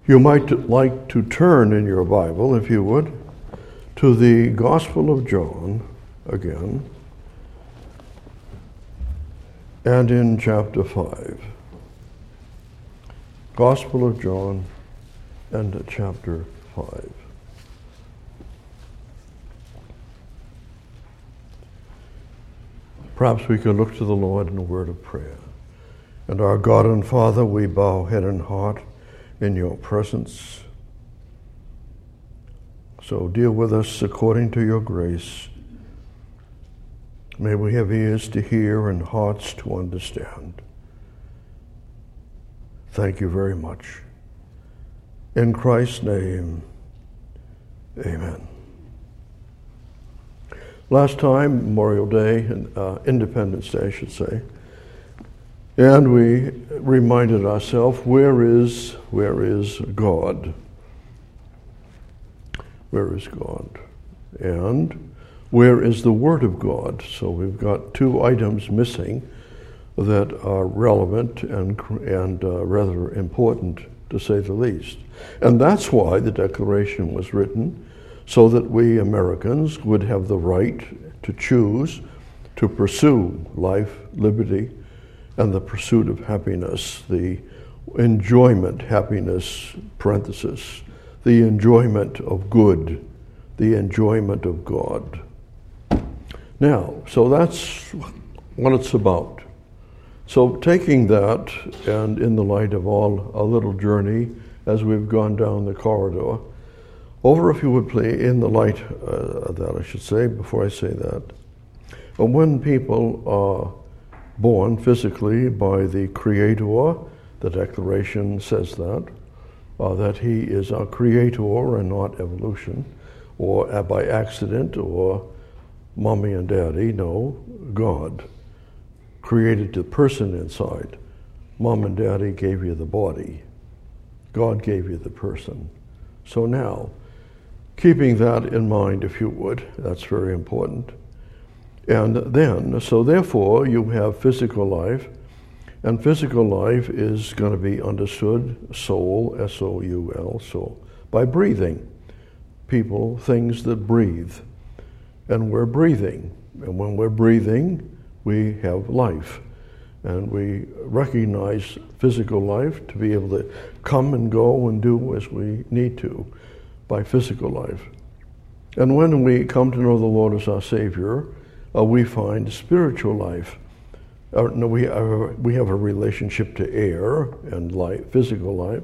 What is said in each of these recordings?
You might like to turn in your Bible, if you would, to the Gospel of John again, and in chapter 5. Gospel of John and chapter 5. Perhaps we could look to the Lord in a word of prayer. And our God and Father, we bow head and heart in your presence. So deal with us according to your grace. May we have ears to hear and hearts to understand. Thank you very much. In Christ's name, amen. Last time, Memorial Day, Independence Day, I should say, and we reminded ourselves, where is God? Where is God? And where is the Word of God? So we've got two items missing that are relevant and rather important, to say the least. And that's why the Declaration was written, so that we Americans would have the right to choose to pursue life, liberty, and the pursuit of happiness, the enjoyment, happiness, parenthesis, the enjoyment of good, the enjoyment of God. Now, so that's what it's about. So taking that, and in the light of all a little journey as we've gone down the corridor, over, if you would please, in the light of that, I should say, before I say that, when people are born physically by the Creator, the Declaration says that He is our Creator and not evolution, or by accident, or mommy and daddy. No, God created the person inside. Mom and daddy gave you the body. God gave you the person. So now, keeping that in mind, if you would, that's very important. And then, so therefore, you have physical life, and physical life is going to be understood, soul, S-O-U-L, soul, by breathing. People, things that breathe. And we're breathing. And when we're breathing, we have life. And we recognize physical life to be able to come and go and do as we need to by physical life. And when we come to know the Lord as our Savior, we find spiritual life. We have a relationship to air and life, physical life.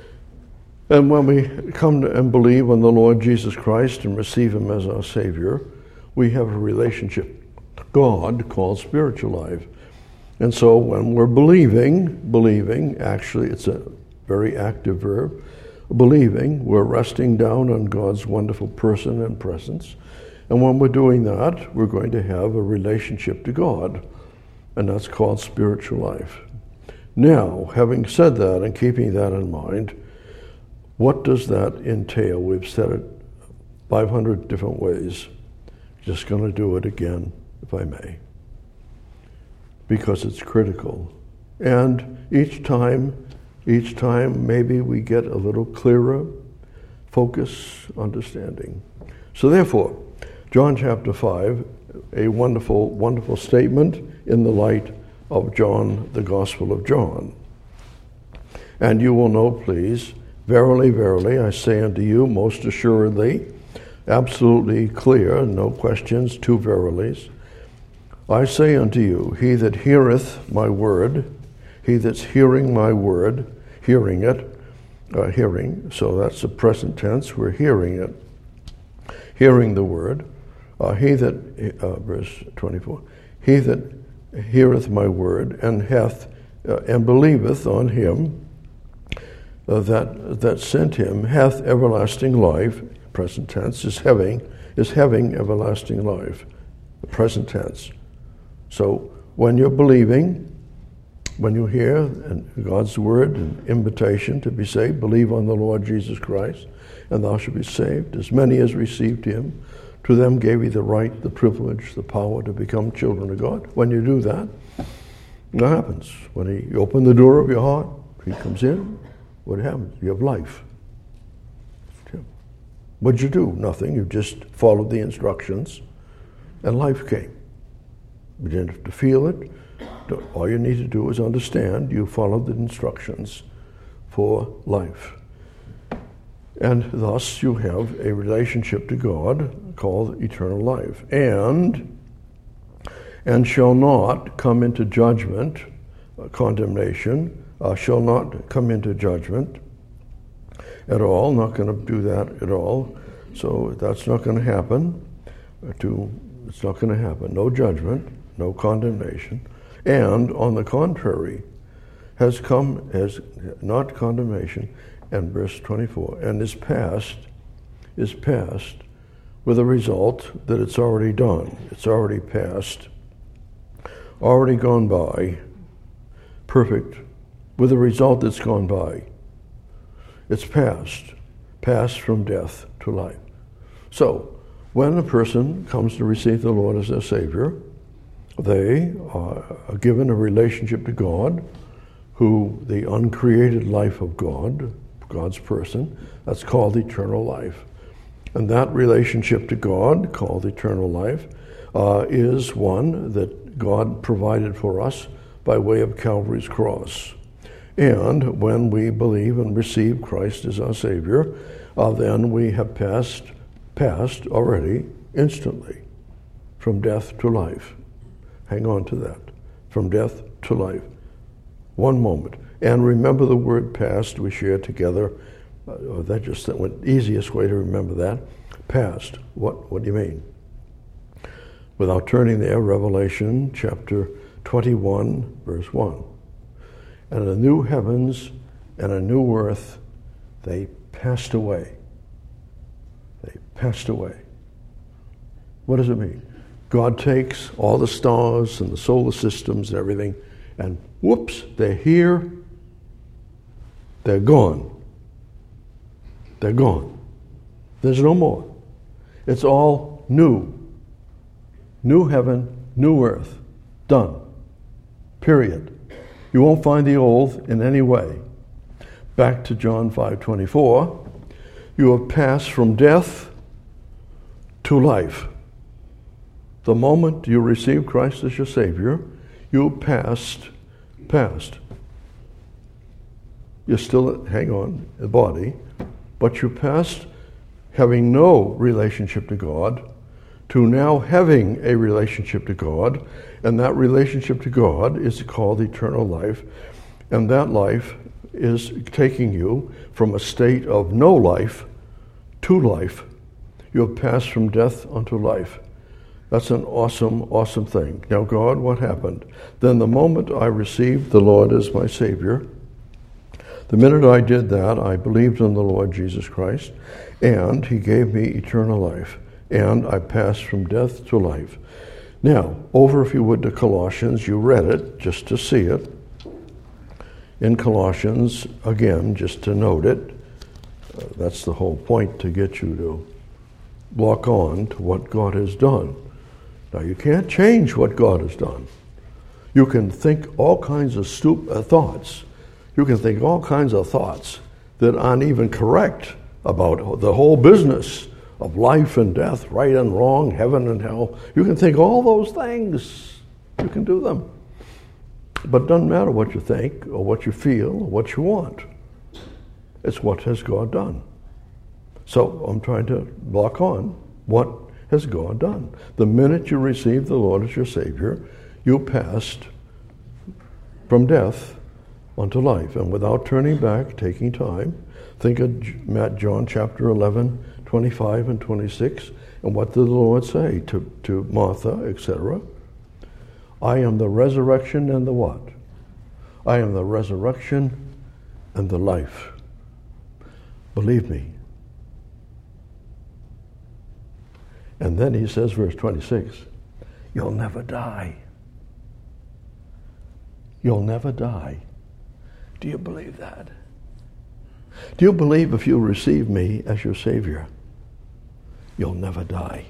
And when we come to and believe on the Lord Jesus Christ and receive Him as our Savior, we have a relationship to God called spiritual life. And so when we're believing, actually it's a very active verb, believing, we're resting down on God's wonderful person and presence. And when we're doing that, we're going to have a relationship to God, and that's called spiritual life. Now, having said that and keeping that in mind, what does that entail? We've said it 500 different ways. Just going to do it again, if I may, because it's critical. And each time maybe we get a little clearer focus, understanding. So therefore, John chapter 5, a wonderful, wonderful statement in the light of John, the Gospel of John. And you will know, please, verily, verily, I say unto you, most assuredly, absolutely clear, no questions, two verilies. I say unto you, he that heareth my word, he that's hearing my word, hearing it, so that's the present tense, we're hearing it, hearing the word. Verse 24, he that heareth my word and and believeth on him that sent him hath everlasting life. Present tense is having everlasting life. Present tense. So when you're believing, when you hear God's word and invitation to be saved, believe on the Lord Jesus Christ, and thou shalt be saved. As many as received him, to them gave he the right, the privilege, the power to become children of God. When you do that, what happens? When you open the door of your heart, he comes in, what happens? You have life. What'd you do? Nothing. You just followed the instructions, and life came. You didn't have to feel it. All you need to do is understand you followed the instructions for life. And thus you have a relationship to God called eternal life. And shall not come into judgment, condemnation, shall not come into judgment at all, not going to do that at all. So that's not going to happen. It's not going to happen. No judgment, no condemnation. And on the contrary, has come as not condemnation, and verse 24, and is past with a result that it's already done. It's already passed, already gone by, perfect, with a result that's gone by. It's passed from death to life. So, when a person comes to receive the Lord as their Savior, they are given a relationship to God, who the uncreated life of God, God's person, that's called eternal life. And that relationship to God, called eternal life, is one that God provided for us by way of Calvary's cross. And when we believe and receive Christ as our Savior, then we have passed already, instantly, from death to life. Hang on to that. From death to life. One moment. And remember the word past we shared together. That just the easiest way to remember that. Past. What do you mean? Without turning there, Revelation chapter 21, verse 1. And the new heavens and a new earth, they passed away. They passed away. What does it mean? God takes all the stars and the solar systems and everything, and whoops, they're here. They're gone. They're gone. There's no more. It's all new. New heaven, new earth. Done. Period. You won't find the old in any way. Back to John 5:24. You have passed from death to life. The moment you receive Christ as your Savior, you passed. You're still, hang on, a body, but you passed having no relationship to God to now having a relationship to God, and that relationship to God is called eternal life, and that life is taking you from a state of no life to life. You have passed from death unto life. That's an awesome, awesome thing. Now, God, what happened? Then the moment I received the Lord as my Savior, the minute I did that, I believed in the Lord Jesus Christ, and He gave me eternal life, and I passed from death to life. Now, over, if you would, to Colossians. You read it just to see it. In Colossians, again, just to note it, that's the whole point, to get you to lock on to what God has done. Now, you can't change what God has done. You can think all kinds of stupid thoughts. You can think all kinds of thoughts that aren't even correct about the whole business of life and death, right and wrong, heaven and hell. You can think all those things. You can do them. But it doesn't matter what you think or what you feel or what you want. It's what has God done. So I'm trying to lock on what has God done. The minute you receive the Lord as your Savior, you passed from death unto life. And without turning back, taking time, think of John chapter 11, 25 and 26, and what did the Lord say to Martha, etc.? I am the resurrection and the what? I am the resurrection and the life. Believe me. And then he says, verse 26, you'll never die. You'll never die. Do you believe that? Do you believe if you receive me as your Savior, you'll never die?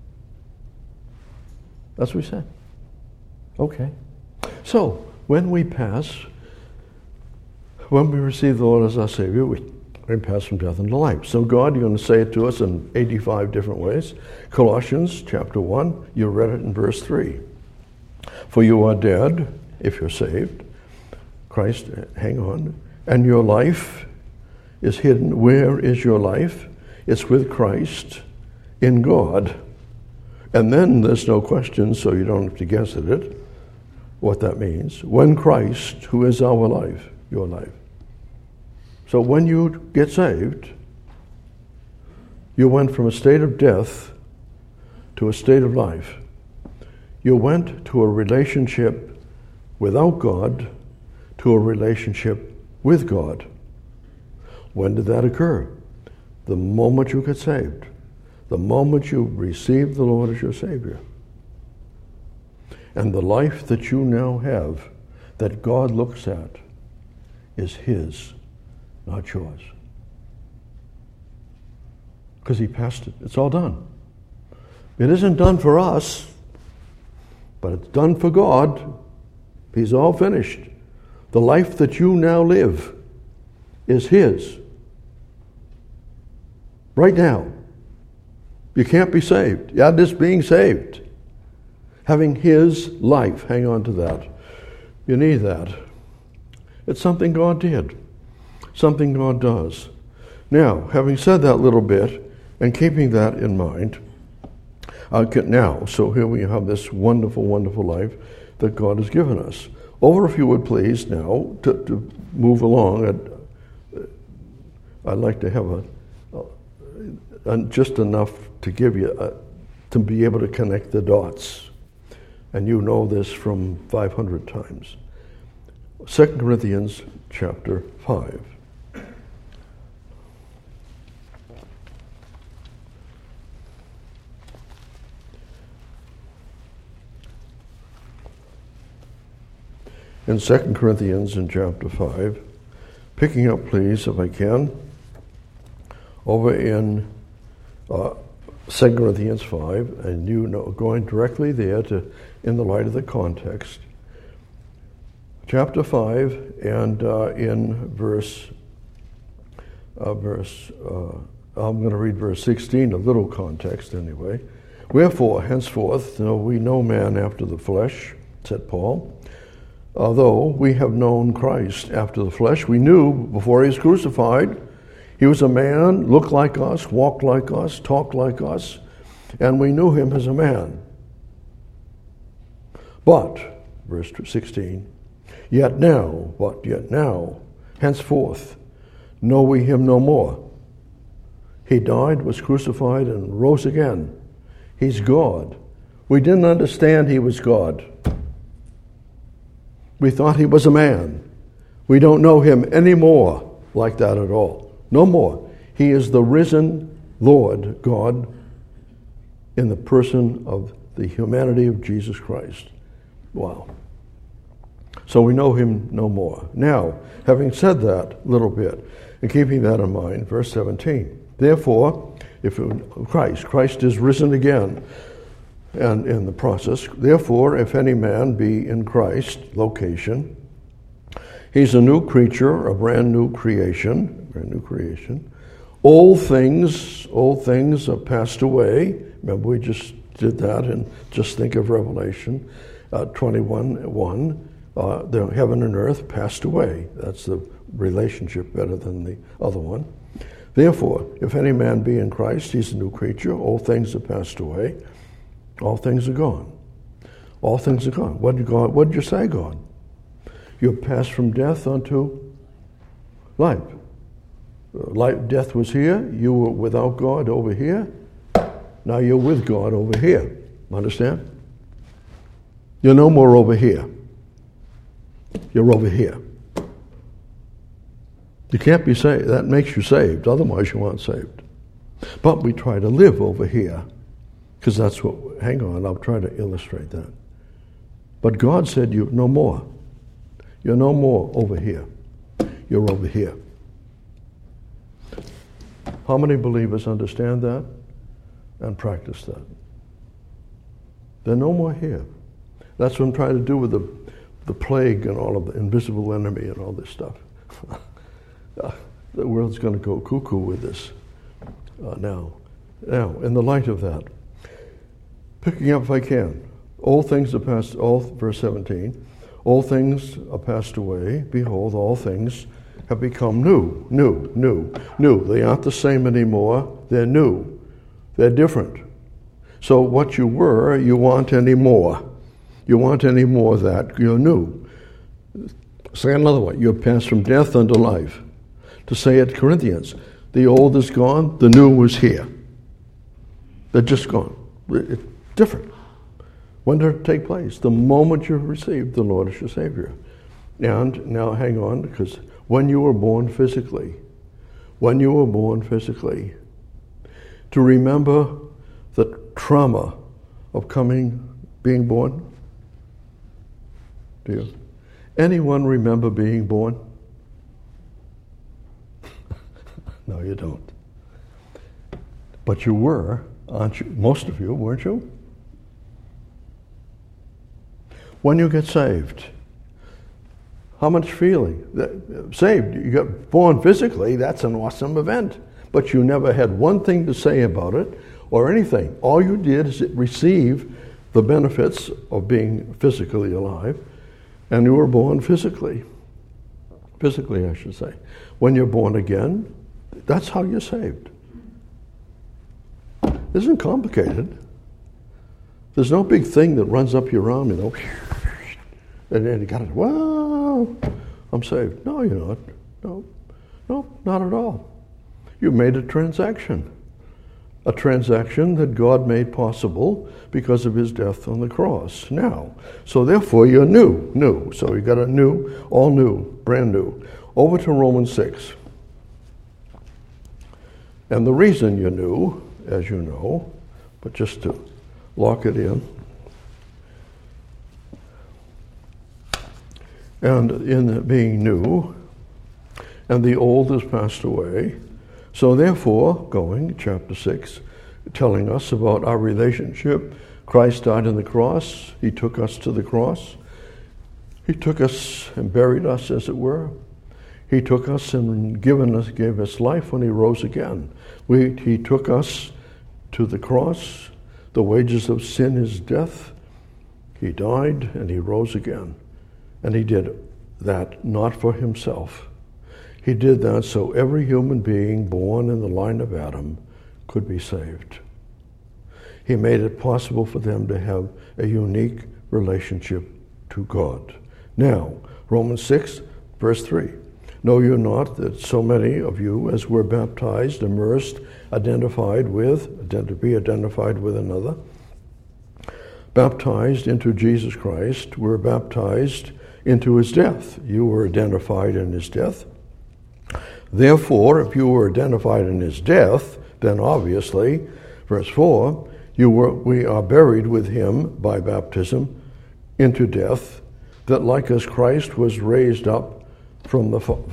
That's what we said. Okay. So, when we receive the Lord as our Savior, We pass from death into life. So God, you're going to say it to us in 85 different ways. Colossians chapter 1, you read it in verse 3. For you are dead, if you're saved. Christ, hang on. And your life is hidden. Where is your life? It's with Christ in God. And then there's no question, so you don't have to guess at it, what that means. When Christ, who is our life, your life. So when you get saved, you went from a state of death to a state of life. You went to a relationship without God to a relationship with God. When did that occur? The moment you get saved. The moment you receive the Lord as your Savior. And the life that you now have, that God looks at, is His, not yours. Because He passed it. It's all done. It isn't done for us, but it's done for God. He's all finished. The life that you now live is His. Right now. You can't be saved. You're just being saved. Having His life. Hang on to that. You need that. It's something God did. Something God does. Now, having said that little bit, and keeping that in mind, so here we have this wonderful, wonderful life that God has given us. Over, if you would please, now, to move along, I'd like to have just enough to give you, to be able to connect the dots. And you know this from 500 times. 2 Corinthians chapter 5. In 2 Corinthians in chapter 5, picking up, please, if I can, over in 2 Corinthians 5, and you know, going directly there to, in the light of the context. Chapter 5, and in I'm going to read verse 16, a little context anyway. Wherefore, henceforth, we know man after the flesh, said Paul. Although we have known Christ after the flesh, we knew before He was crucified, He was a man, looked like us, walked like us, talked like us, and we knew Him as a man. But, verse 16, yet now, henceforth, know we Him no more. He died, was crucified, and rose again. He's God. We didn't understand He was God. We thought He was a man. We don't know Him anymore like that at all. No more. He is the risen Lord God in the person of the humanity of Jesus Christ. Wow. So we know Him no more. Now, having said that little bit, and keeping that in mind, verse 17. Therefore, if Christ is risen again, and in the process, therefore, if any man be in Christ, location, he's a new creature, a brand new creation. Old things are passed away. Remember, we just did that, and just think of Revelation 21:1. The heaven and earth passed away. That's the relationship better than the other one. Therefore, if any man be in Christ, he's a new creature. Old things are passed away. All things are gone. All things are gone. What did you say, God? You passed from death unto life. Death was here. You were without God over here. Now you're with God over here. Understand? You're no more over here. You're over here. You can't be saved. That makes you saved. Otherwise you aren't saved. But we try to live over here. Because that's what, hang on, I'll try to illustrate that. But God said, you're no more. You're no more over here. You're over here. How many believers understand that and practice that? They're no more here. That's what I'm trying to do with the plague and all of the invisible enemy and all this stuff. The world's going to go cuckoo with this now. Now, in the light of that, picking up if I can, all things are passed, verse 17, all things are passed away. Behold, all things have become new. They aren't the same anymore. They're new. They're different. So what you were, you want any more. You want any more of that, you're new. Say it another way, you're passed from death unto life. To say it, Corinthians, the old is gone, the new is here. They're just gone. It's different. When did it take place? The moment you received the Lord as your Savior. And now hang on, because when you were born physically, to remember the trauma of being born? Do you? Anyone remember being born? No, you don't. But you were, aren't you? Most of you, weren't you? When you get saved, how much feeling? Saved, you got born physically, that's an awesome event. But you never had one thing to say about it or anything. All you did is receive the benefits of being physically alive, and you were born physically. Physically, I should say. When you're born again, that's how you're saved. It isn't complicated. There's no big thing that runs up your arm, and then you got it, wow, I'm saved. No, you're not. No, not at all. You made a transaction that God made possible because of his death on the cross. Now, so therefore you're new. So you got a new, all new, brand new. Over to Romans 6. And the reason you're new, as you know, but just to lock it in, and in being new, and the old has passed away. So therefore, going, chapter 6, telling us about our relationship. Christ died on the cross. He took us to the cross. He took us and buried us, as it were. He took us and gave us life when he rose again. He took us to the cross. The wages of sin is death. He died and he rose again. And he did that not for himself. He did that so every human being born in the line of Adam could be saved. He made it possible for them to have a unique relationship to God. Now, Romans 6, verse 3. Know you not that so many of you as were baptized, immersed, identified with another, baptized into Jesus Christ, were baptized into his death. You were identified in his death. Therefore, if you were identified in his death, then obviously, verse 4, we are buried with him by baptism into death, that like as Christ was raised up from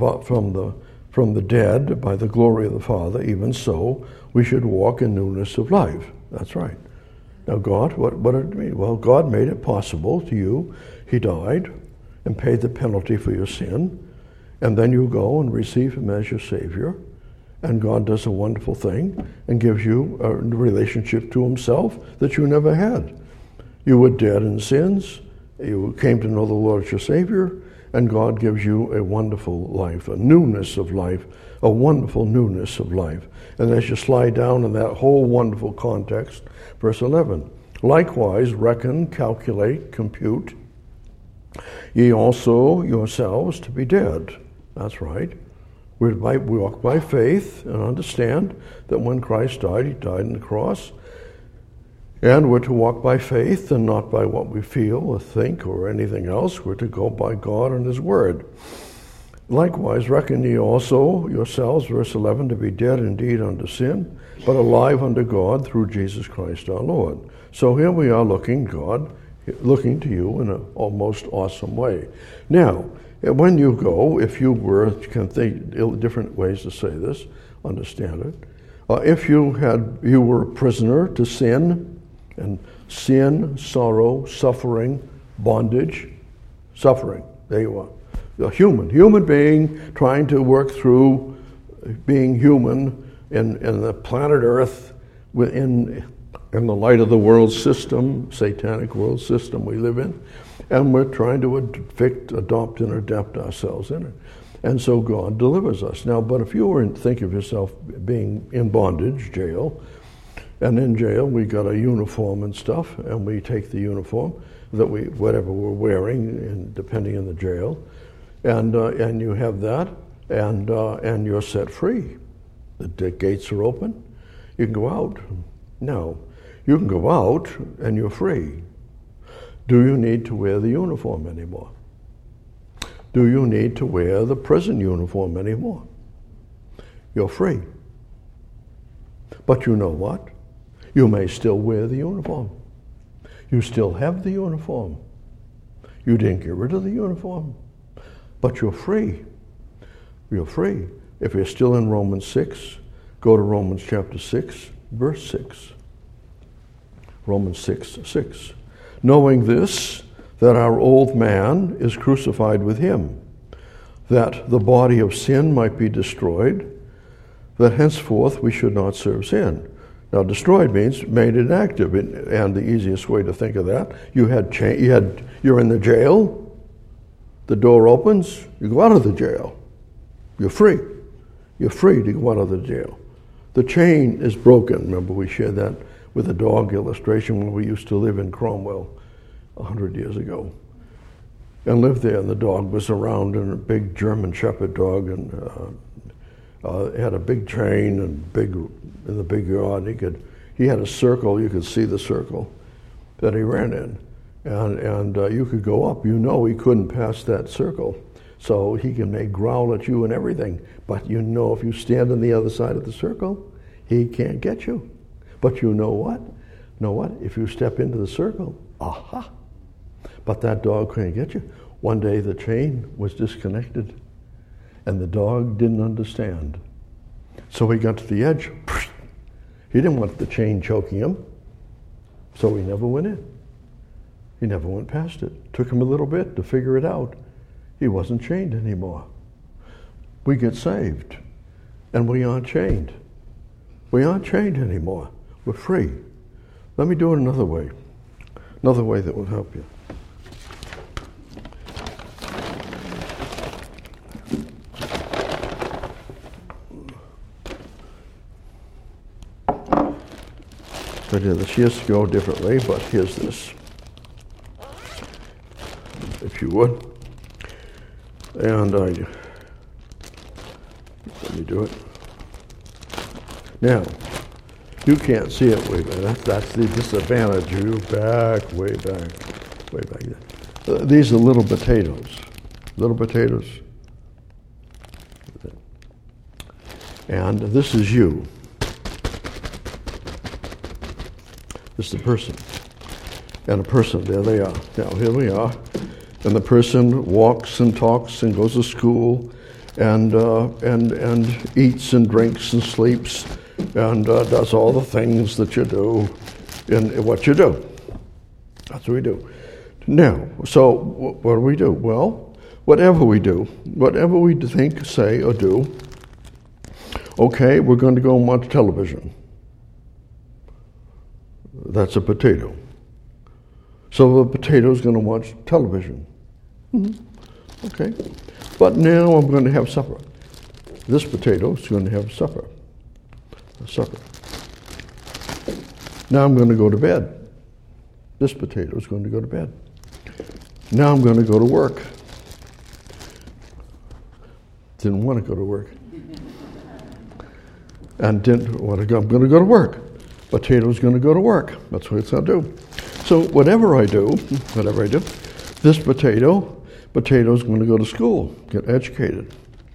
the dead by the glory of the Father, even so we should walk in newness of life. That's right. Now God, what did it mean? Well, God made it possible to you. He died and paid the penalty for your sin. And then you go and receive him as your Savior. And God does a wonderful thing and gives you a relationship to himself that you never had. You were dead in sins. You came to know the Lord as your Savior. And God gives you a wonderful life, a newness of life, a wonderful newness of life. And as you slide down in that whole wonderful context, verse 11, likewise reckon, calculate, compute, ye also yourselves to be dead. That's right. We walk by faith and understand that when Christ died, he died on the cross. And we're to walk by faith and not by what we feel or think or anything else. We're to go by God and his word. Likewise, reckon ye also yourselves, verse 11, to be dead indeed unto sin, but alive unto God through Jesus Christ our Lord. So here we are looking to you in a most awesome way. Now, when you go, if you were, you can think different ways to say this, understand it. If you were a prisoner to sin, and sin, sorrow, suffering, bondage, suffering, there you are. A human being trying to work through being human in the planet Earth, in the light of the world system, satanic world system we live in, and we're trying to adopt and adapt ourselves in it. And so God delivers us. Now, but if you were to think of yourself being in bondage, jail, and in jail we got a uniform and stuff, and we take the uniform that whatever we're wearing, depending on the jail, and you have that, and you're set free. The gates are open. You can go out. Now, you can go out and you're free. Do you need to wear the uniform anymore? Do you need to wear the prison uniform anymore? You're free. But you know what? You may still wear the uniform. You still have the uniform. You didn't get rid of the uniform. But you're free. You're free. If you're still in Romans 6, go to Romans chapter 6, verse 6. Romans 6:6. Knowing this, that our old man is crucified with him, that the body of sin might be destroyed, that henceforth we should not serve sin. Now, destroyed means made inactive, and the easiest way to think of that, you're in the jail, the door opens, you go out of the jail. You're free. You're free to go out of the jail. The chain is broken. Remember, we shared that with a dog illustration when we used to live in Cromwell 100 years ago, and lived there. And the dog was around, and a big German Shepherd dog, and had a big chain and in the big yard. He had a circle. You could see the circle that he ran in, and you could go up. He couldn't pass that circle. So he may growl at you and everything, but if you stand on the other side of the circle, he can't get you. But you know what? If you step into the circle, aha! But that dog can't get you. One day the chain was disconnected, and the dog didn't understand. So he got to the edge. He didn't want the chain choking him, so he never went in. He never went past it. Took him a little bit to figure it out. He wasn't chained anymore. We get saved, and we aren't chained. We aren't chained anymore. We're free. Let me do it another way that will help you. So this used to go differently, but here's this. If you would. And let me do it. Now, you can't see it way back. That's the disadvantage. You way back. These are little potatoes. Little potatoes. And this is you. This is the person. And a person, there they are. Now, here we are. And the person walks and talks and goes to school and eats and drinks and sleeps and does all the things that you do in what you do. That's what we do. Now, so what do we do? Well, whatever we do, whatever we think, say, or do, okay, we're going to go and watch television. That's a potato. So the potato is going to watch television. Mm-hmm. Okay. But now I'm going to have supper. This potato is going to have supper. Now I'm going to go to bed. This potato is going to go to bed. Now I'm going to go to work. Didn't want to go to work. And didn't want to go. I'm going to go to work. Potato's going to go to work. That's what it's going to do. So whatever I do, this potato's going to go to school, get educated.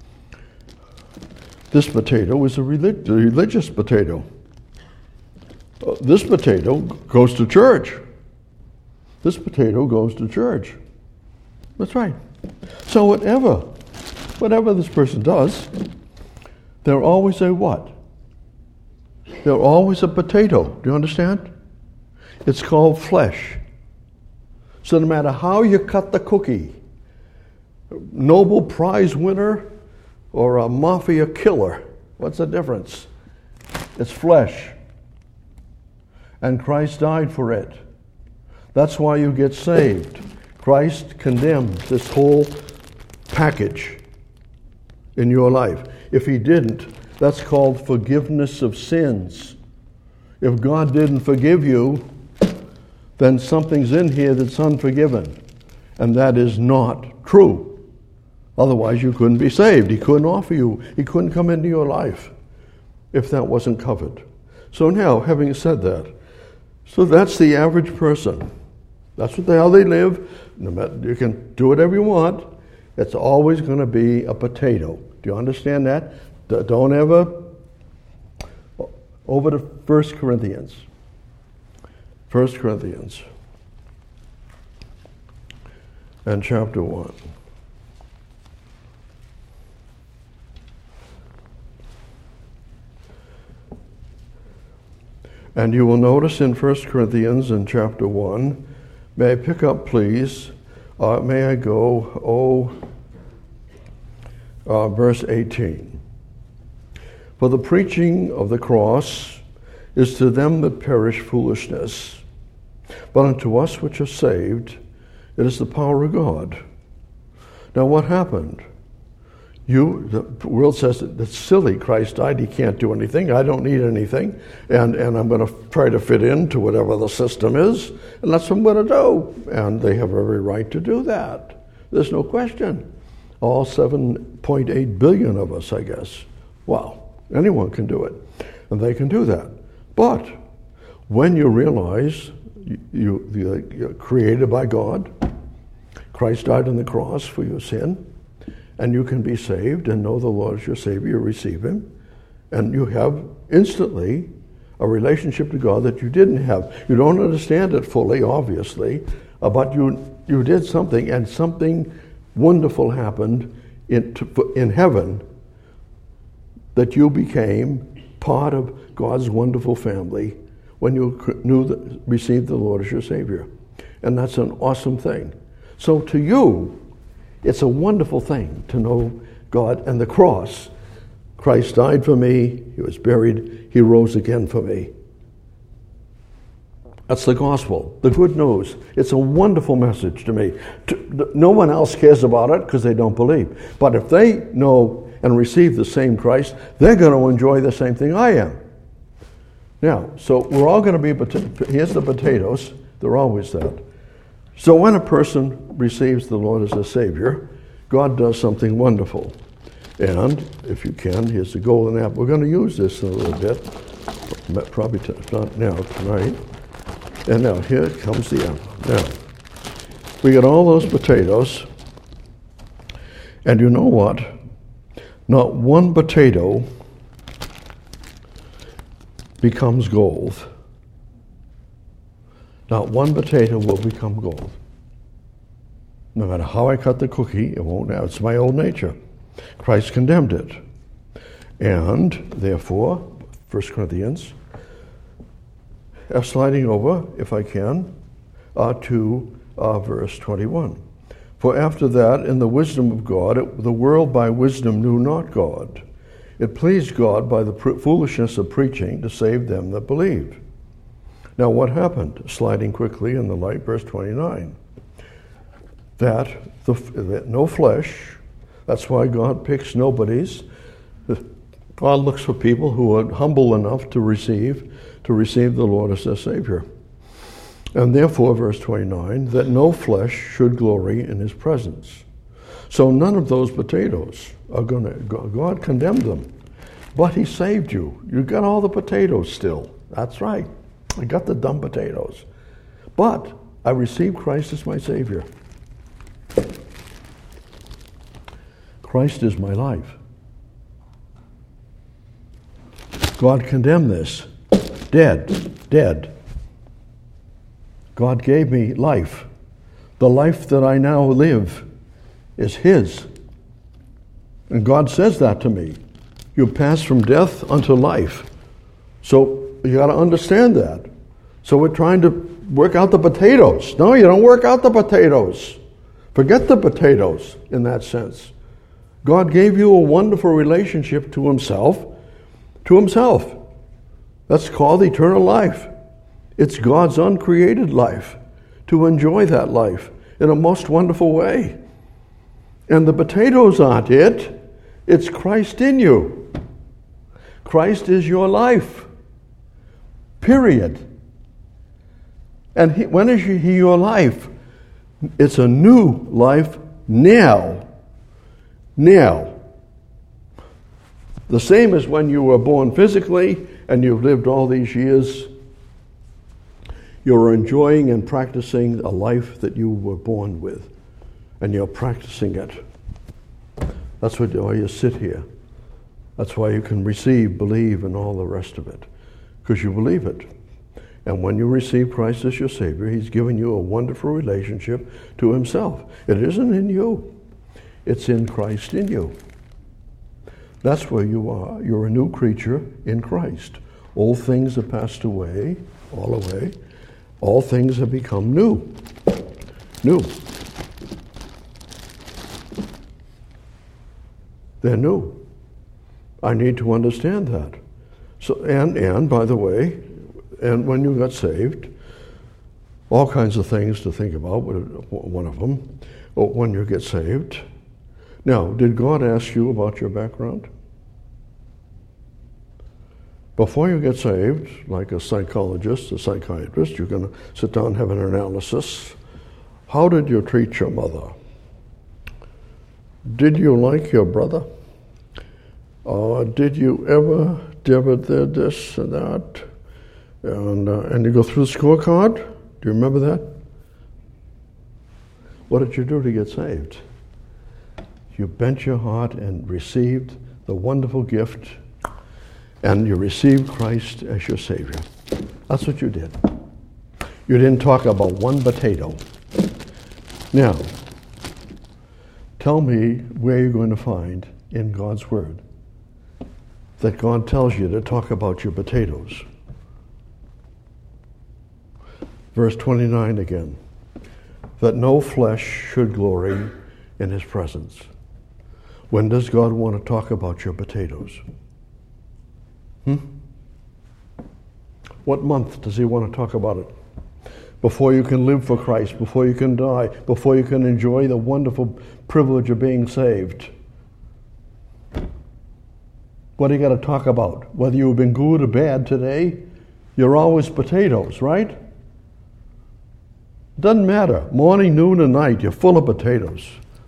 This potato is a religious potato. This potato goes to church. This potato goes to church. That's right. So whatever this person does, they're always a what? They're always a potato. Do you understand? It's called flesh. So no matter how you cut the cookie, Nobel Prize winner or a mafia killer, What's the difference? It's flesh. And Christ died for it. That's why you get saved. Christ condemned this whole package in your life. If he didn't, that's called forgiveness of sins. If God didn't forgive you, then something's in here that's unforgiven. And that is not true. Otherwise, you couldn't be saved. He couldn't offer you. He couldn't come into your life if that wasn't covered. So now, having said that, so that's the average person. That's how they live. No matter, you can do whatever you want. It's always going to be a potato. Do you understand that? Don't ever... Over to 1 Corinthians. 1 Corinthians. And chapter 1. And you will notice in 1 Corinthians in chapter 1, may I pick up, please? May I go, verse 18. For the preaching of the cross is to them that perish foolishness, but unto us which are saved, it is the power of God. Now what happened? The world says that it's silly. Christ died. He can't do anything. I don't need anything. And I'm going to try to fit into whatever the system is. And that's what I'm going to do. And they have every right to do that. There's no question. All 7.8 billion of us, I guess. Wow. Anyone can do it. And they can do that. But when you realize you're created by God, Christ died on the cross for your sin, and you can be saved and know the Lord is your Savior, you receive Him, and you have instantly a relationship to God that you didn't have. You don't understand it fully, obviously, but you did something, and something wonderful happened in heaven, that you became part of God's wonderful family when you received the Lord as your Savior. And that's an awesome thing. So to you, it's a wonderful thing to know God and the cross. Christ died for me, He was buried, He rose again for me. That's the gospel, the good news. It's a wonderful message to me. No one else cares about it because they don't believe. But if they know and receive the same Christ, they're going to enjoy the same thing I am. Now, so we're all going to be, here's the potatoes, they're always that. So when a person receives the Lord as a Savior, God does something wonderful. And if you can, here's the golden apple. We're going to use this in a little bit, probably not now, tonight. And now here comes the apple. Now, we got all those potatoes, and you know what? Not one potato becomes gold. Not one potato will become gold. No matter how I cut the cookie, it won't. It's my old nature. Christ condemned it. And therefore, 1 Corinthians, sliding over, if I can, to verse 21. For after that, in the wisdom of God, the world by wisdom knew not God. It pleased God by the foolishness of preaching to save them that believe. Now what happened? Sliding quickly in the light, verse 29. That no flesh, that's why God picks nobodies. God looks for people who are humble enough to receive the Lord as their Savior. And therefore, verse 29, that no flesh should glory in His presence. So none of those potatoes are going to, God condemned them. But He saved you. You got all the potatoes still. That's right. I got the dumb potatoes. But I received Christ as my Savior. Christ is my life. God condemned this. Dead. God gave me life. The life that I now live is His. And God says that to me. You pass from death unto life. So you got to understand that. So we're trying to work out the potatoes. No, you don't work out the potatoes. Forget the potatoes in that sense. God gave you a wonderful relationship to Himself. to himself. That's called eternal life. It's God's uncreated life, to enjoy that life in a most wonderful way. And the potatoes aren't it. It's Christ in you. Christ is your life. Period. And when is he your life? It's a new life now. Now. The same as when you were born physically and you've lived all these years. You're enjoying and practicing a life that you were born with. And you're practicing it. That's why you sit here. That's why you can receive, believe, and all the rest of it. Because you believe it. And when you receive Christ as your Savior, He's given you a wonderful relationship to Himself. It isn't in you. It's in Christ in you. That's where you are. You're a new creature in Christ. Old things have passed away, all away. All things have become new. New. They're new. I need to understand that. So, and by the way, and when you got saved, all kinds of things to think about. One of them, when you get saved. Now, did God ask you about your background? Before you get saved, like a psychologist, a psychiatrist, you're going to sit down and have an analysis. How did you treat your mother? Did you like your brother? Did you ever did this and that? And you go through the scorecard? Do you remember that? What did you do to get saved? You bent your heart and received the wonderful gift, and you received Christ as your Savior. That's what you did. You didn't talk about one potato. Now, tell me where you're going to find in God's Word that God tells you to talk about your potatoes. Verse 29 again. That no flesh should glory in His presence. When does God want to talk about your potatoes? What month does He want to talk about it? Before you can live for Christ, before you can die, before you can enjoy the wonderful privilege of being saved. What do you got to talk about? Whether you've been good or bad today, you're always potatoes, right? Doesn't matter. Morning, noon, and night, you're full of potatoes.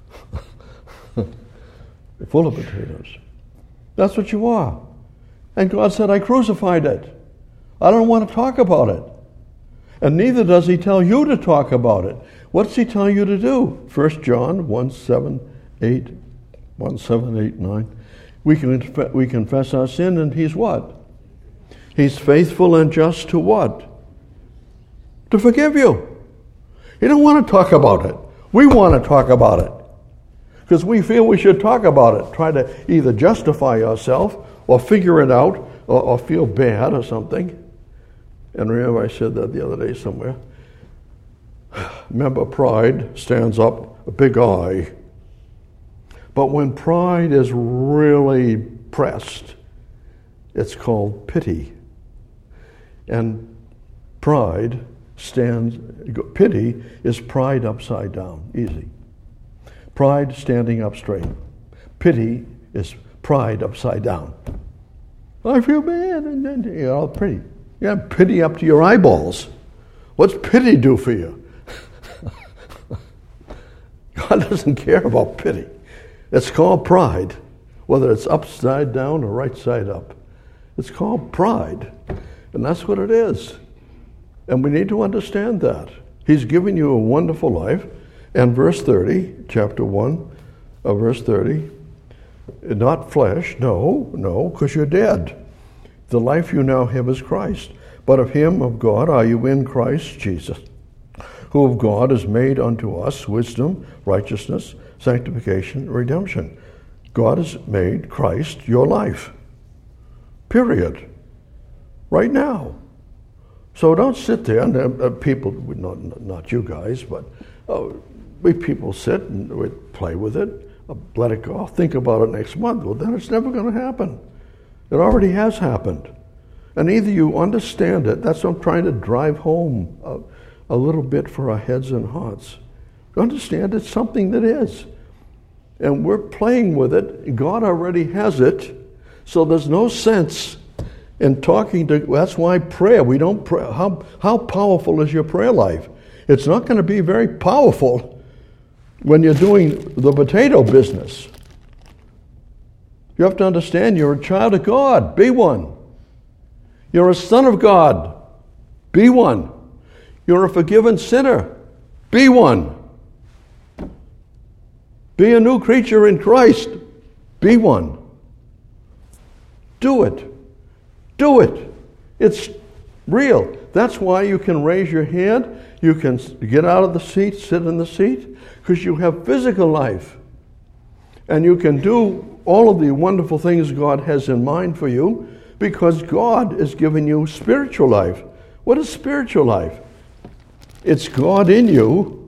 You're full of potatoes. That's what you are. And God said, I crucified it. I don't want to talk about it. And neither does He tell you to talk about it. What's He tell you to do? 1 John 1:7-8, 1:7-8-9. We confess our sin, and He's what? He's faithful and just to what? To forgive you. He don't want to talk about it. We want to talk about it. Because we feel we should talk about it. Try to either justify ourselves or figure it out or feel bad or something. And remember I said that the other day somewhere. Remember, pride stands up a big I. But when pride is really pressed, it's called pity. And pity is pride upside down, easy. Pride standing up straight. Pity is pride upside down. I feel bad, and then you're all pretty. You have pity up to your eyeballs. What's pity do for you? God doesn't care about pity. It's called pride, whether it's upside down or right side up. It's called pride, and that's what it is. And we need to understand that. He's given you a wonderful life. And verse 30, chapter 1, verse 30, not flesh, no, because you're dead. The life you now have is Christ. But of Him, of God, are you in Christ Jesus, who of God is made unto us wisdom, righteousness, sanctification, redemption. God has made Christ your life. Period. Right now. So don't sit there, and people, not you guys, but we people sit and we play with it, let it go, think about it next month. Well, then it's never going to happen. It already has happened. And either you understand it, that's what I'm trying to drive home a little bit for our heads and hearts. You understand it's something that is. And we're playing with it. God already has it. So there's no sense in talking to, that's why prayer, we don't pray. How powerful is your prayer life? It's not going to be very powerful when you're doing the potato business. You have to understand you're a child of God. Be one. You're a son of God. Be one. You're a forgiven sinner. Be one. Be a new creature in Christ. Be one. Do it. Do it. It's real. That's why you can raise your hand. You can get out of the seat, sit in the seat, because you have physical life. And you can do all of the wonderful things God has in mind for you because God is giving you spiritual life. What is spiritual life? It's God in you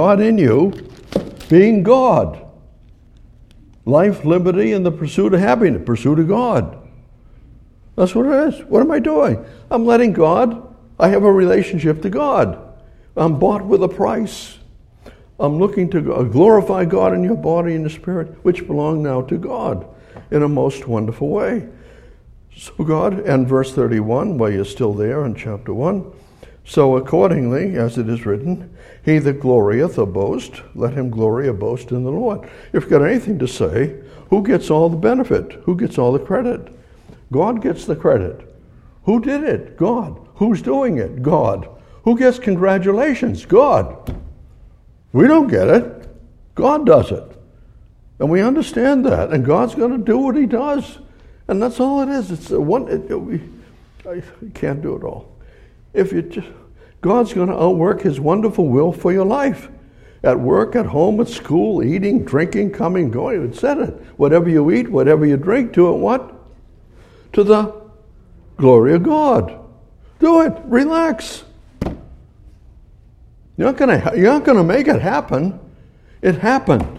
being God. Life, liberty, and the pursuit of happiness, pursuit of God. That's what it is. What am I doing? I'm letting God, I have a relationship to God. I'm bought with a price. I'm looking to glorify God in your body and the spirit, which belong now to God in a most wonderful way. So God, and verse 31, while you're still there in chapter 1, so accordingly, as it is written, he that glorieth or boast, let him glory or boast in the Lord. If you've got anything to say, who gets all the benefit? Who gets all the credit? God gets the credit. Who did it? God. Who's doing it? God. Who gets congratulations? God. We don't get it. God does it. And we understand that. And God's going to do what he does. And that's all it is. It's I can't do it all. God's going to outwork his wonderful will for your life. At work, at home, at school, eating, drinking, coming, going. It said it. Whatever you eat, whatever you drink, do it what? To the glory of God. Do it. Relax. You're not going to make it happen. It happened.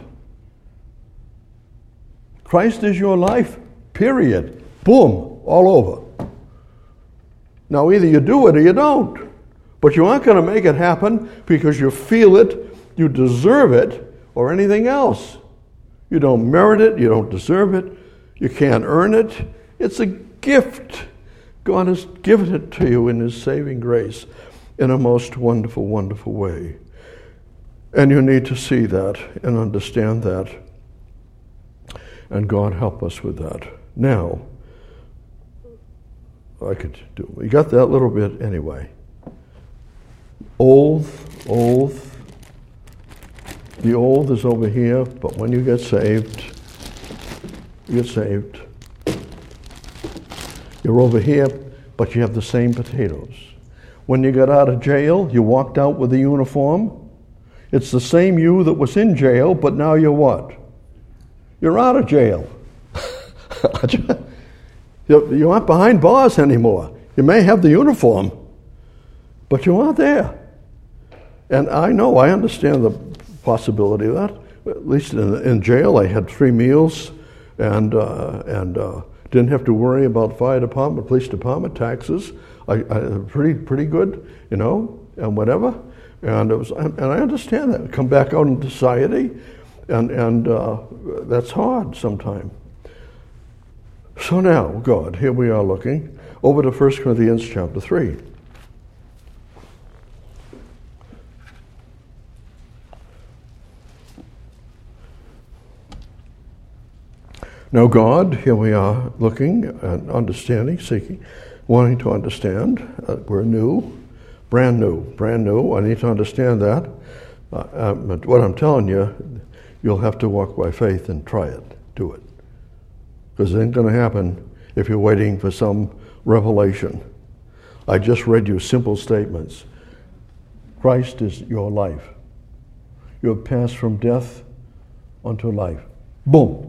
Christ is your life, period. Boom, all over. Now either you do it or you don't. But you aren't going to make it happen because you feel it, you deserve it, or anything else. You don't merit it, you don't deserve it, you can't earn it. It's a gift. God has given it to you in his saving grace in a most wonderful, wonderful way. And you need to see that and understand that. And God help us with that. Now, we got that little bit anyway. Oath. The oath is over here, but when you get saved, You're over here, but you have the same potatoes. When you got out of jail, you walked out with a uniform. It's the same you that was in jail, but now you're what? You're out of jail. You aren't behind bars anymore. You may have the uniform, but you aren't there. And I understand the possibility of that. At least in jail, I had 3 meals and didn't have to worry about fire department, police department, taxes. I pretty good, and whatever. And I understand that. Come back out in society, and that's hard sometimes. So now, God, here we are looking over to 1 Corinthians chapter 3. Now God, here we are looking and understanding, seeking, wanting to understand. We're new, brand new. I need to understand that. But what I'm telling you, you'll have to walk by faith and try it, do it. Because it ain't going to happen if you're waiting for some revelation. I just read you simple statements. Christ is your life. You have passed from death unto life. Boom.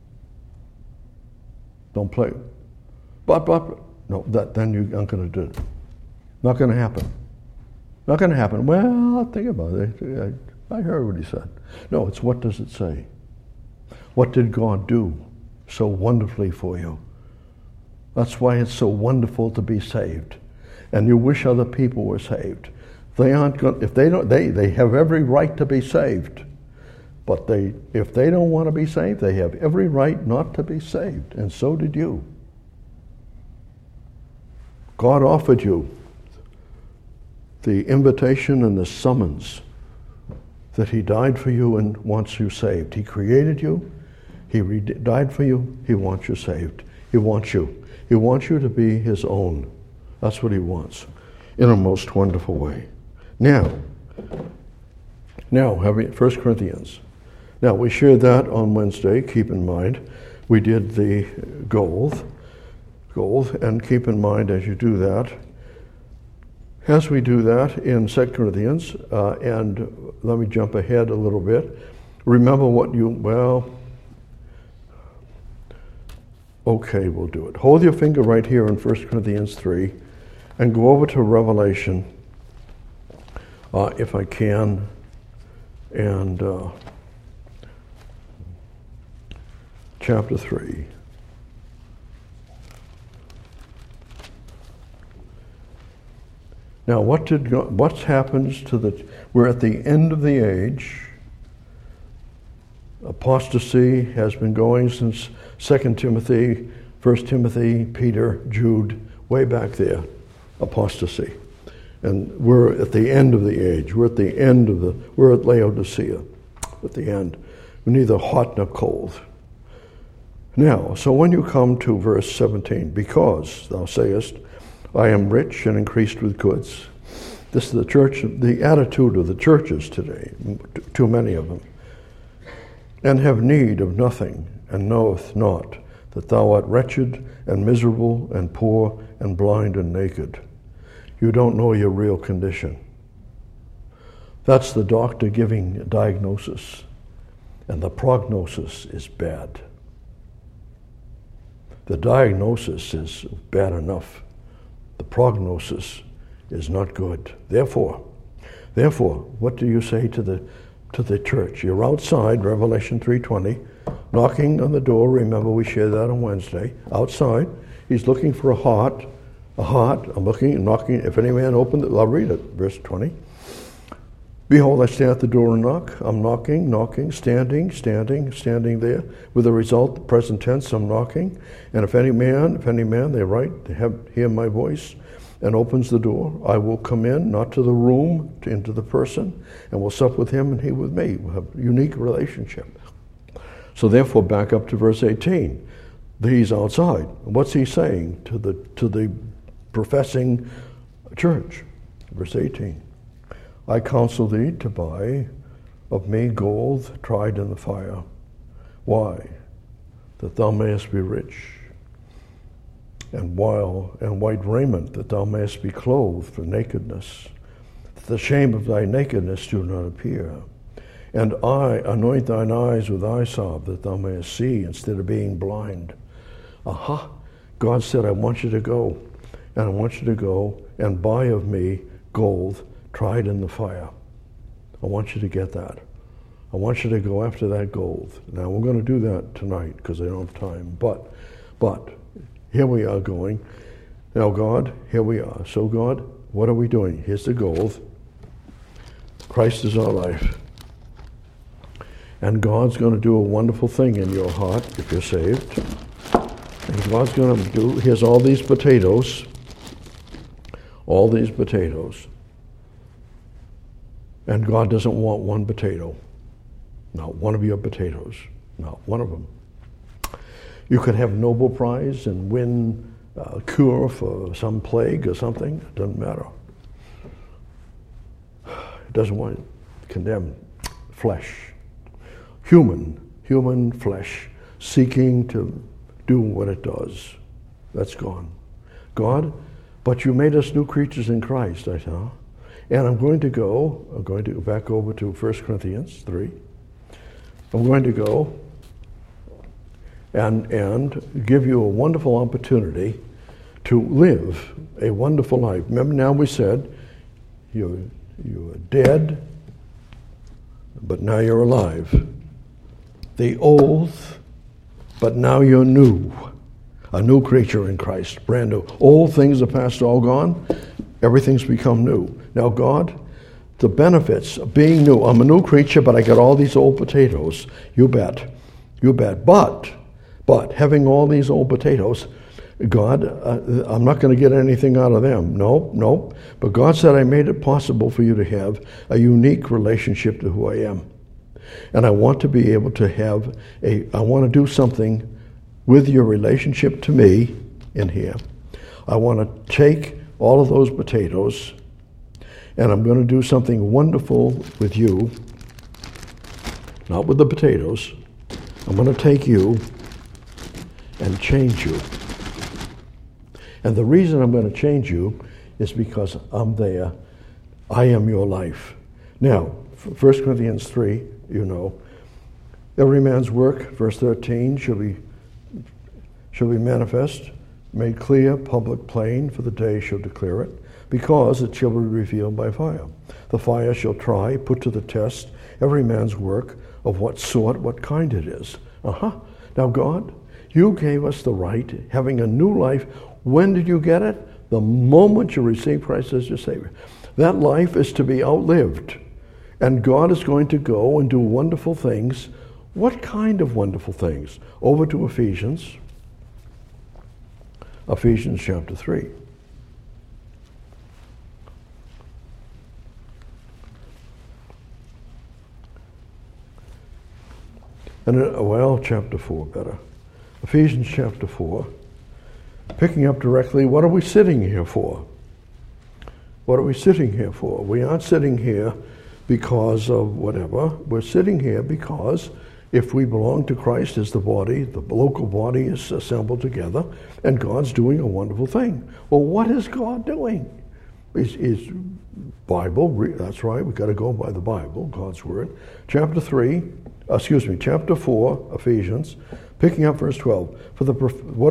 Don't play. But no, then you aren't going to do it. Not going to happen. Not going to happen. Well, I'll think about it. I heard what he said. No, it's what does it say? What did God do so wonderfully for you? That's why it's so wonderful to be saved. And you wish other people were saved. They aren't going, if they don't, they have every right to be saved. But if they don't want to be saved, they have every right not to be saved. And so did you. God offered you the invitation and the summons that he died for you and wants you saved. He created you. He died for you. He wants you saved. He wants you. He wants you to be his own. That's what he wants in a most wonderful way. Now, having 1 Corinthians. Now, we shared that on Wednesday. Keep in mind, we did the gold, and keep in mind as you do that, as we do that in 2 Corinthians, and let me jump ahead a little bit. Remember what okay, we'll do it. Hold your finger right here in 1 Corinthians 3 and go over to Revelation, if I can, and chapter 3. Now, what happens to we're at the end of the age. Apostasy has been going since 2 Timothy, 1 Timothy, Peter, Jude, way back there, apostasy. And we're at the end of the age. We're at Laodicea, at the end. We're neither hot nor cold. Now, so when you come to verse 17, because thou sayest, I am rich and increased with goods. This is the attitude of the churches today, too many of them. And have need of nothing, and knoweth not that thou art wretched and miserable and poor and blind and naked. You don't know your real condition. That's the doctor giving a diagnosis, and the prognosis is bad. The diagnosis is bad enough. The prognosis is not good. Therefore, what do you say to the church? You're outside, Revelation 3:20, knocking on the door. Remember, we shared that on Wednesday. Outside, he's looking for a heart. I'm looking and knocking. If any man open it, I'll read it. Verse 20. Behold, I stand at the door and knock. I'm knocking, standing there. With the result, the present tense, I'm knocking. And if any man, they hear my voice and opens the door, I will come in, not to the room, into the person, and will sup with him and he with me. We'll have a unique relationship. So therefore, back up to verse 18. He's outside. What's he saying to the professing church? Verse 18. I counsel thee to buy of me gold tried in the fire. Why? That thou mayest be rich, and white raiment, that thou mayest be clothed for nakedness, that the shame of thy nakedness do not appear. And I anoint thine eyes with eye salve, that thou mayest see instead of being blind. God said, I want you to go, and I want you to go and buy of me gold tried in the fire. I want you to get that. I want you to go after that gold. Now, we're going to do that tonight because I don't have time. But here we are going. Now, God, here we are. So, God, what are we doing? Here's the gold. Christ is our life. And God's going to do a wonderful thing in your heart if you're saved. And God's going to here's all these potatoes. All these potatoes. And God doesn't want one potato. Not one of your potatoes. Not one of them. You could have Nobel Prize and win a cure for some plague or something. It doesn't matter. It doesn't want to condemn flesh. Human flesh seeking to do what it does. That's gone. God, but you made us new creatures in Christ, I saw. And I'm going to go back over to 1 Corinthians 3. I'm going to go and give you a wonderful opportunity to live a wonderful life. Remember, now we said you were dead, but now you're alive. The old, but now you're new. A new creature in Christ, brand new. Old things are past, all gone. Everything's become new. Now God, the benefits of being new. I'm a new creature, but I got all these old potatoes. You bet. You bet. But having all these old potatoes, God, I'm not going to get anything out of them. No. But God said I made it possible for you to have a unique relationship to who I am. And I want to be able to have I want to do something with your relationship to me in here. I want to take all of those potatoes and I'm going to do something wonderful with you. Not with the potatoes. I'm going to take you and change you. And the reason I'm going to change you is because I'm there. I am your life. Now, 1 Corinthians 3, you know, every man's work, verse 13, shall be manifest, made clear, public, plain, for the day shall declare it, because it shall be revealed by fire. The fire shall try, put to the test, every man's work, of what sort, what kind it is. Now God, you gave us the right, having a new life. When did you get it? The moment you receive Christ as your Savior. That life is to be outlived. And God is going to go and do wonderful things. What kind of wonderful things? Over to Ephesians. Ephesians chapter 3. And chapter 4 better. Ephesians chapter 4. Picking up directly, what are we sitting here for? What are we sitting here for? We aren't sitting here because of whatever. We're sitting here because if we belong to Christ as the body, the local body is assembled together, and God's doing a wonderful thing. Well, what is God doing? Is Bible, that's right, we've got to go by the Bible, God's Word. Chapter 4, Ephesians, picking up verse 12. For the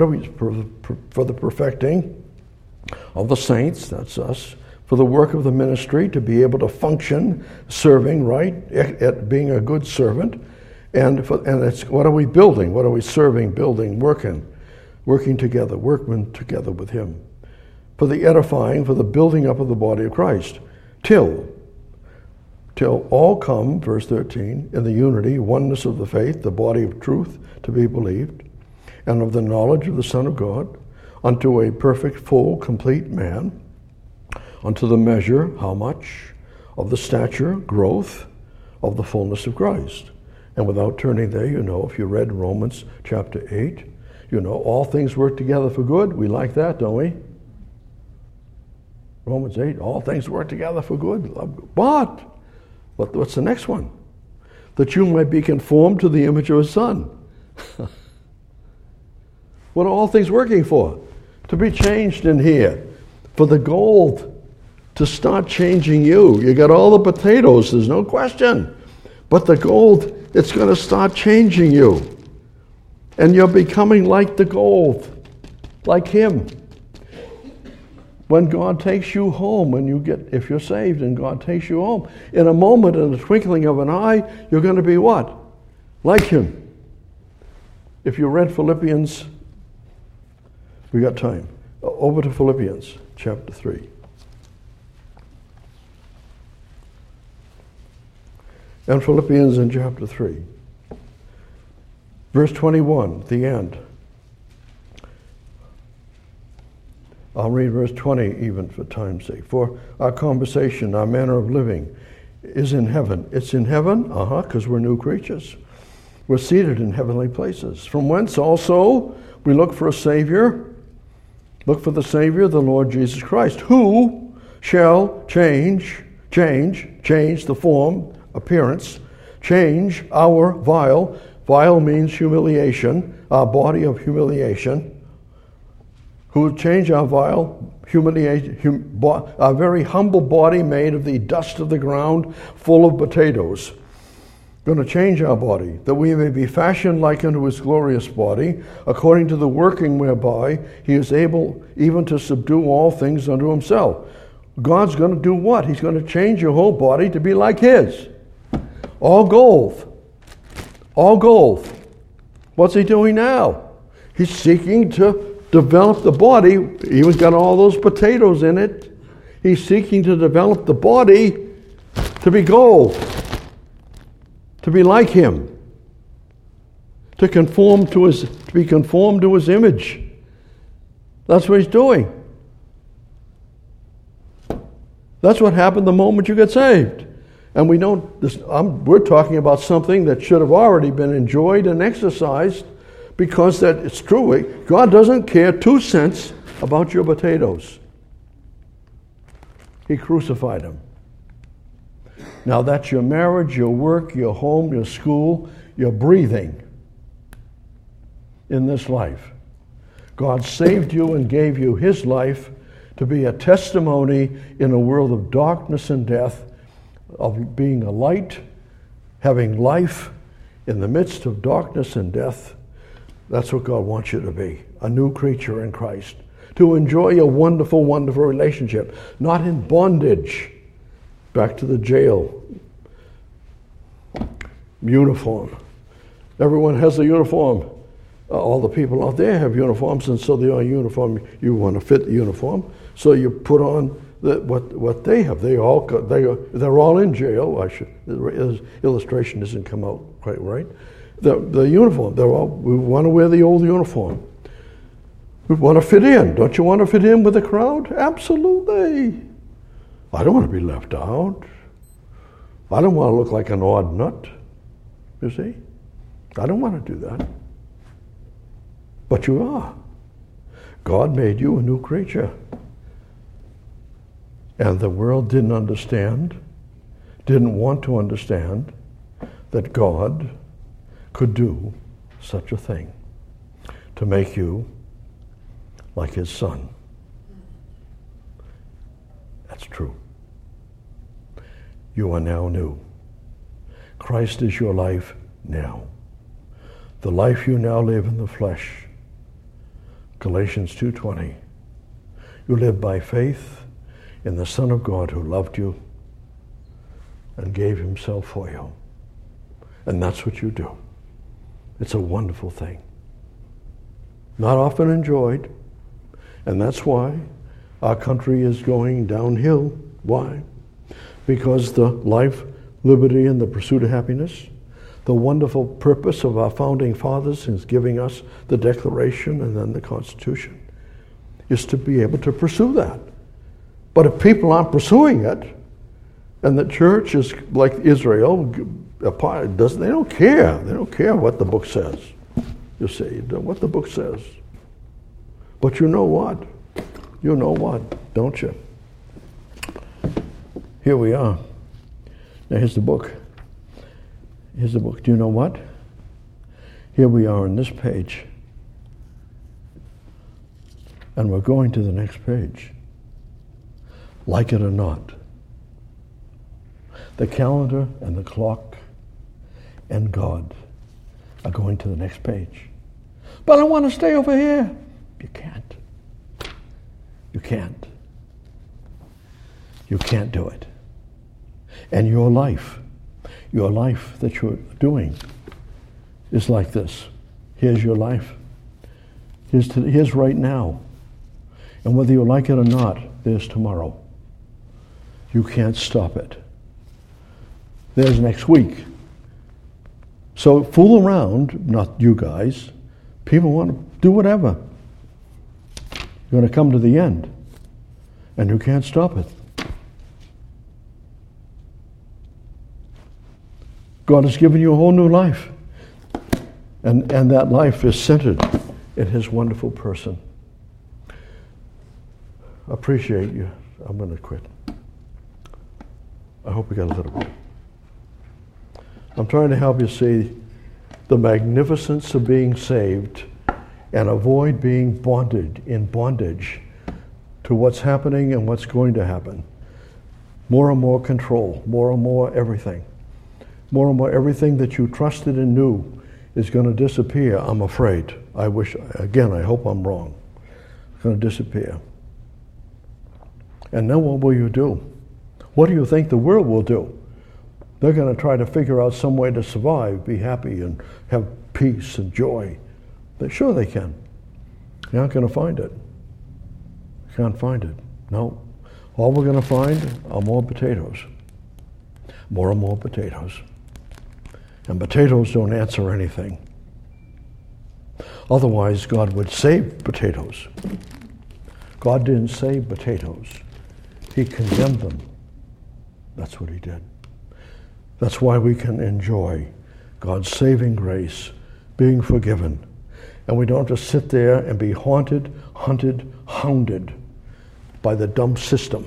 perfecting of the saints, that's us, for the work of the ministry, to be able to function, serving, right, at being a good servant. And it's, what are we building? What are we serving, building, working together, workmen together with Him? For the edifying, for the building up of the body of Christ, till all come, verse 13, in the unity, oneness of the faith, the body of truth to be believed, and of the knowledge of the Son of God, unto a perfect, full, complete man, unto the measure, how much? Of the stature, growth, of the fullness of Christ. And without turning there, you know, if you read Romans chapter 8, you know, all things work together for good. We like that, don't we? Romans 8, all things work together for good. But what's the next one? That you might be conformed to the image of His Son. What are all things working for? To be changed in here. For the gold to start changing you. You got all the potatoes, there's no question. But the gold, it's going to start changing you. And you're becoming like the gold, like Him. When God takes you home, if you're saved and God takes you home, in a moment, in the twinkling of an eye, you're going to be what? Like Him. If you read Philippians, we got time. Over to Philippians chapter 3. And Philippians in chapter 3. Verse 21, the end. I'll read verse 20 even for time's sake. For our conversation, our manner of living is in heaven. It's in heaven, because we're new creatures. We're seated in heavenly places. From whence also we look for a Savior. Look for the Savior, the Lord Jesus Christ, who shall change the form, appearance, change our vile means humiliation, our body of humiliation, who will change our our very humble body made of the dust of the ground, full of potatoes. Going to change our body, that we may be fashioned like unto His glorious body, according to the working whereby He is able even to subdue all things unto Himself. God's going to do what? He's going to change your whole body to be like His. All gold. All gold. What's He doing now? He's seeking to develop the body. He even got all those potatoes in it. He's seeking to develop the body to be gold, to be like him, to be conformed to his image. That's what he's doing. That's what happened the moment you get saved. And we're talking about something that should have already been enjoyed and exercised, because that it's true. God doesn't care 2 cents about your potatoes. He crucified them. Now that's your marriage, your work, your home, your school, your breathing in this life. God saved you and gave you his life to be a testimony in a world of darkness and death, of being a light, having life in the midst of darkness and death. That's what God wants you to be, a new creature in Christ, to enjoy a wonderful, wonderful relationship, not in bondage. Back to the jail. Uniform. Everyone has a uniform. All the people out there have uniforms, and so they are uniform. You want to fit the uniform, so you put on what they have. They're all in jail. The illustration doesn't come out quite right. The uniform. We want to wear the old uniform. We want to fit in. Don't you want to fit in with the crowd? Absolutely. I don't want to be left out. I don't want to look like an odd nut. You see? I don't want to do that. But you are. God made you a new creature. And the world didn't understand, didn't want to understand that God could do such a thing, to make you like his son. That's true. You are now new. Christ is your life now. The life you now live in the flesh. Galatians 2:20. You live by faith in the Son of God who loved you and gave himself for you. And that's what you do. It's a wonderful thing. Not often enjoyed. And that's why our country is going downhill. Why? Because the life, liberty, and the pursuit of happiness, the wonderful purpose of our founding fathers in giving us the Declaration and then the Constitution, is to be able to pursue that. But if people aren't pursuing it, and the church is like Israel, they don't care. They don't care what the book says. You see, what the book says. But you know what? You know what, don't you? Here we are. Now here's the book. Here's the book. Do you know what? Here we are on this page. And we're going to the next page. Like it or not. The calendar and the clock and God are going to the next page. But I want to stay over here. You can't. You can't. You can't do it. And your life that you're doing is like this. Here's your life. Here's right now. And whether you like it or not, there's tomorrow. You can't stop it. There's next week. So fool around, not you guys. People want to do whatever. You're going to come to the end. And you can't stop it. God has given you a whole new life. And that life is centered in his wonderful person. Appreciate you. I'm going to quit. I hope we got a little bit. I'm trying to help you see the magnificence of being saved and avoid being in bondage to what's happening and what's going to happen. More and more control, more and more everything. More and more everything that you trusted and knew is going to disappear, I'm afraid. I hope I'm wrong. It's going to disappear. And then what will you do? What do you think the world will do? They're going to try to figure out some way to survive, be happy, and have peace and joy. Sure they can. You're not going to find it. You can't find it. No. All we're going to find are more potatoes. More and more potatoes. And potatoes don't answer anything. Otherwise, God would save potatoes. God didn't save potatoes. He condemned them. That's what he did. That's why we can enjoy God's saving grace, being forgiven. And we don't have to sit there and be haunted, hunted, hounded by the dumb system.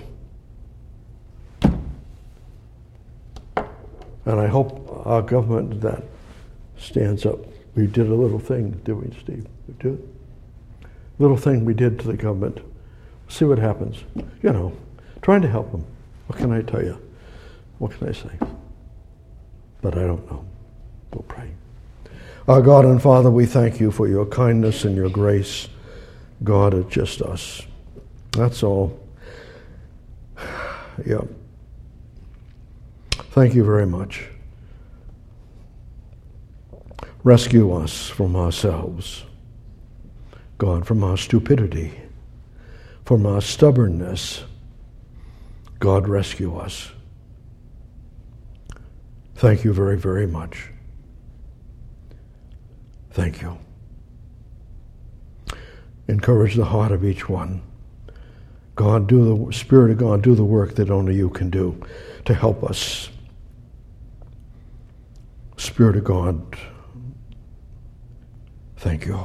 And I hope our government that stands up. We did a little thing, did we, Steve? We did. Little thing we did to the government. See what happens. You know, trying to help them. What can I tell you? What can I say? But I don't know. We'll pray. Our God and Father, we thank you for your kindness and your grace. God, it's just us. That's all. Yeah. Thank you very much. Rescue us from ourselves. God, from our stupidity, from our stubbornness. God, rescue us. Thank you very, very much. Thank you. Encourage the heart of each one. God, the Spirit of God, do the work that only you can do to help us. Spirit of God, thank you.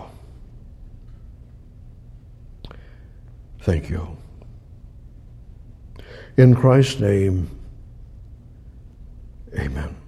Thank you. In Christ's name, amen.